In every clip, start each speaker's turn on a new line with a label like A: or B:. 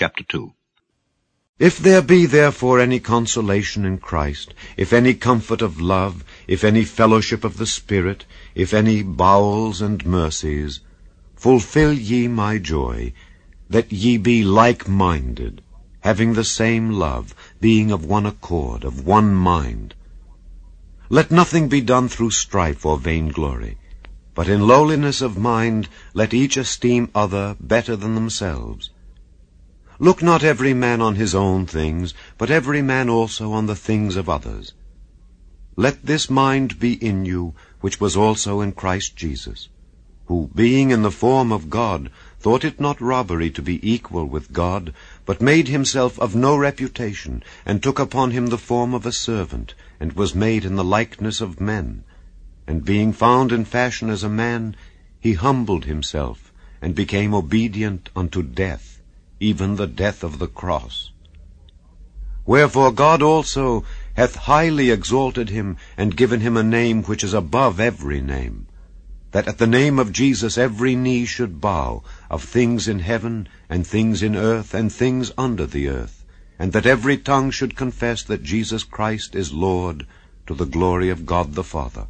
A: chapter 2.
B: If there be therefore any consolation in Christ, if any comfort of love, if any fellowship of the Spirit, if any bowels and mercies, fulfill ye my joy, that ye be like-minded, having the same love, being of one accord, of one mind. Let nothing be done through strife or vainglory, but in lowliness of mind let each esteem other better than themselves. Look not every man on his own things, but every man also on the things of others. Let this mind be in you, which was also in Christ Jesus, who, being in the form of God, thought it not robbery to be equal with God, but made himself of no reputation, and took upon him the form of a servant, and was made in the likeness of men. And being found in fashion as a man, he humbled himself, and became obedient unto death, even the death of the cross. Wherefore God also hath highly exalted him, and given him a name which is above every name, that at the name of Jesus every knee should bow, of things in heaven, and things in earth, and things under the earth, and that every tongue should confess that Jesus Christ is Lord, to the glory of God the Father.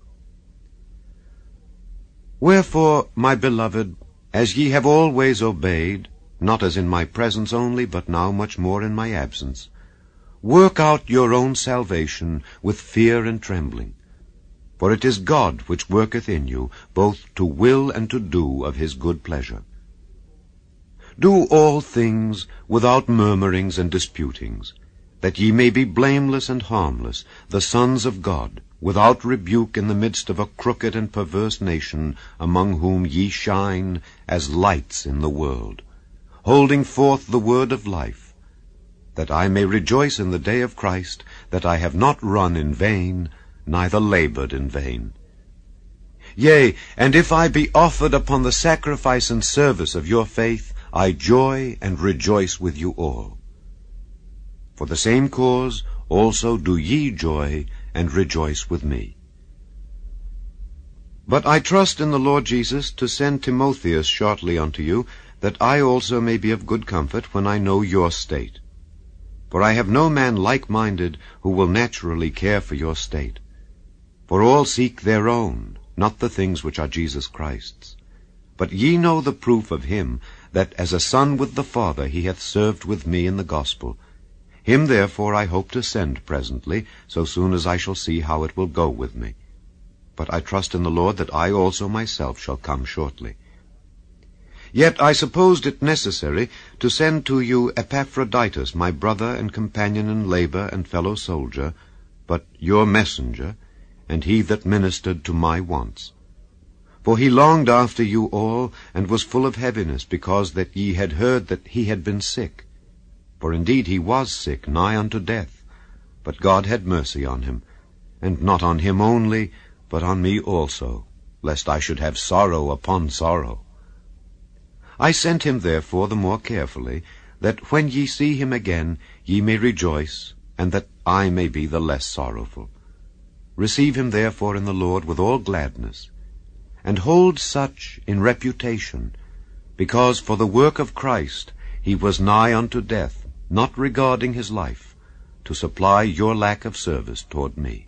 B: Wherefore, my beloved, as ye have always obeyed, not as in my presence only, but now much more in my absence, work out your own salvation with fear and trembling. For it is God which worketh in you, both to will and to do of his good pleasure. Do all things without murmurings and disputings, that ye may be blameless and harmless, the sons of God, without rebuke in the midst of a crooked and perverse nation, among whom ye shine as lights in the world, holding forth the word of life, that I may rejoice in the day of Christ, that I have not run in vain, neither labored in vain. Yea, and if I be offered upon the sacrifice and service of your faith, I joy and rejoice with you all. For the same cause also do ye joy and rejoice with me. But I trust in the Lord Jesus to send Timotheus shortly unto you, that I also may be of good comfort when I know your state. For I have no man like-minded who will naturally care for your state. For all seek their own, not the things which are Jesus Christ's. But ye know the proof of him, that as a son with the Father he hath served with me in the gospel. Him therefore I hope to send presently, so soon as I shall see how it will go with me. But I trust in the Lord that I also myself shall come shortly. Yet I supposed it necessary to send to you Epaphroditus, my brother and companion in labor and fellow soldier, but your messenger, and he that ministered to my wants. For he longed after you all, and was full of heaviness, because that ye had heard that he had been sick. For indeed he was sick, nigh unto death. But God had mercy on him, and not on him only, but on me also, lest I should have sorrow upon sorrow. I sent him therefore the more carefully, that when ye see him again, ye may rejoice, and that I may be the less sorrowful. Receive him therefore in the Lord with all gladness, and hold such in reputation, because for the work of Christ he was nigh unto death, not regarding his life, to supply your lack of service toward me.